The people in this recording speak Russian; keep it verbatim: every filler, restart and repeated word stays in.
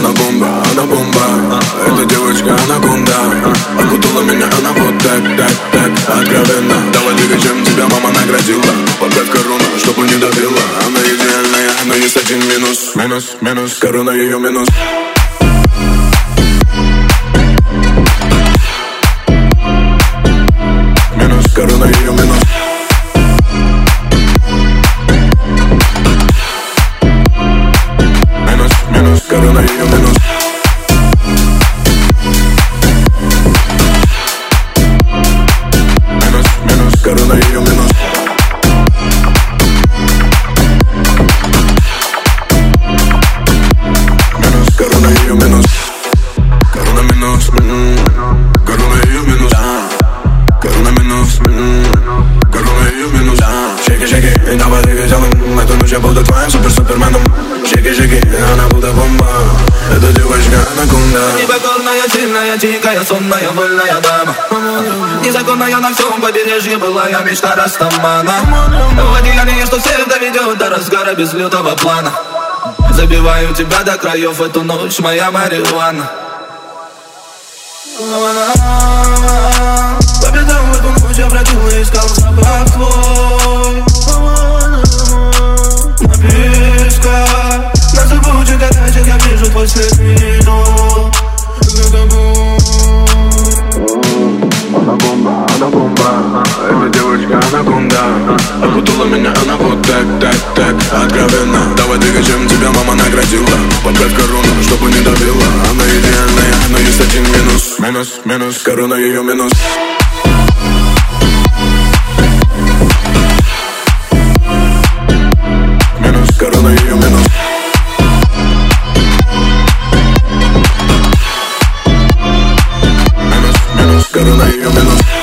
она бомба, она бомба. Эта девочка анаконда, окутала меня она вот так, так, так, откровенно. Давай двигай, чем тебя мама наградила. Поправь корону, чтобы не добила. Она идеальная, но есть один минус. Минус, минус, корона ее минус. Минус, корона ее минус. Минус, минус, корона ее минус. Минус, минус, корона ее минус. Минус, корона ее минус. Корона минус, корона ее минус. Корона минус, корона ее минус. Шейки, шейки, и давай двигайся. Эту ночь я буду твоим супер-суперменом. Шейки, шейки, она будто бомба. Эта девочка анаконда. Непокорная, сильная, тихая, сонная, вольная дама. Незаконная на всем побережье была я мечта Растамана. В одеянии, что всех доведет до разгара без лютого плана. Забиваю тебя до краев, эту ночь моя марихуана. По пятам в эту ночь я бродил и искал запах твой. Написка на зубучих горячих я вижу твой след, вижу за тобой. Она бомба, она бомба. Эта девочка анаконда, окутала меня она вот так, так, так, откровенно. Давай двигай, чем тебя мама наградила. Поправь корону, чтобы не добила. Она идеальная, но есть один минус. Минус, минус, корона ее минус. Минус, корона ее минус. Минус, минус, корона ее минус.